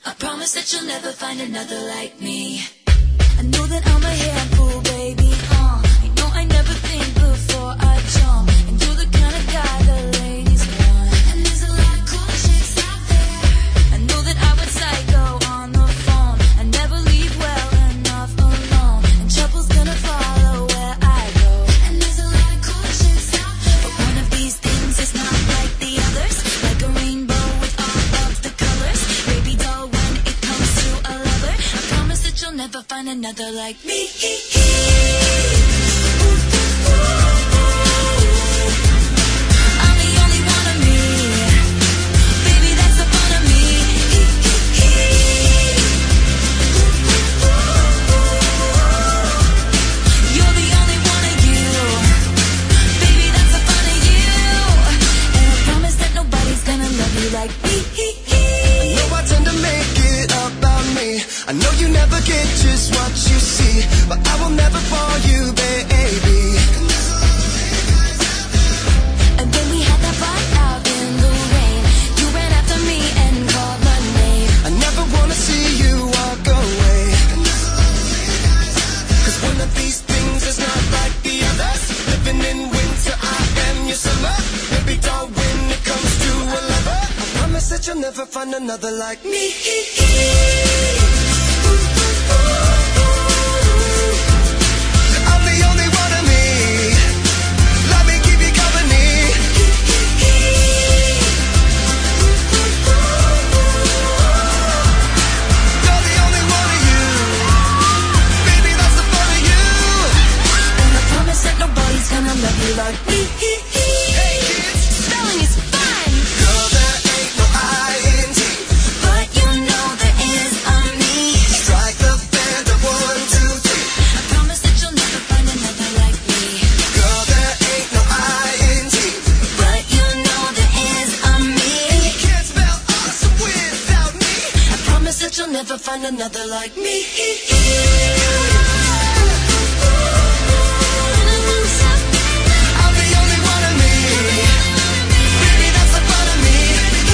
I promise that you'll never find another like me. I know that I'm a handful, baby. I know I never think before I jump, and you're the kind of guy the ladies want. And there's a lot of cool chicks out there. I know that I would psycho on the phone. I never leave well enough alone, and trouble's gonna follow where I go. And there's a lot of cool chicks out there, but one of these things is not like the others. Like a rainbow with all of the colors. Baby doll, when it comes to a lover, I promise that you'll never find another like me. I'm the only one of me. Baby, that's the fun of me. You're the only one of you. Baby, that's the fun of you. And I promise that nobody's gonna love you like me. I know I tend to make it about me. I know you never get just what you see, but I will never fall you, baby. And then we had that fight out in the rain. You ran after me and called my name. I never wanna see you walk away, 'cause one of these things is not like the others. Living in winter, I am your summer. Baby doll, when it comes to a lover, I promise that you'll never find another like me. I'm the only one of me. Let me keep you company. You're the only one of you. Baby, that's the fun of you. And I promise that nobody's gonna love you like me. Hey kids, Spelling is fun, girl, there ain't no I-N-G. but you know there is a me. Strike the band of 1, 2, 3. I promise that you'll never find another like me. Girl, there ain't no I-N-G. But you know there is a me. You can't spell awesome without me. I promise that you'll never find another like me. I'm the only one of me. Baby, that's the fun of me.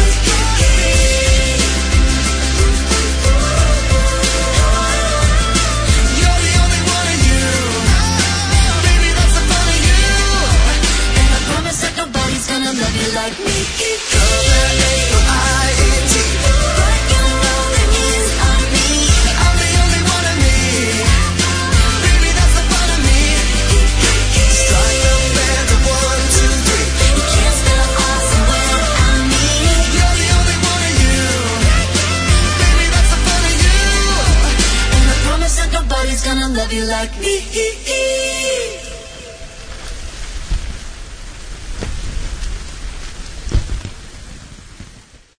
You're the only one of you. Baby, that's the fun of you. And I promise that nobody's gonna love you like me. Girl, there ain't no I-N-G. But you know there is a me. I'm the only one of me. Baby, that's the fun of me. Strike the band of 1, 2, 3. You can't spell awesome without me. You're the only one of you. Baby, that's the fun of you. And I promise that nobody's gonna love you like me.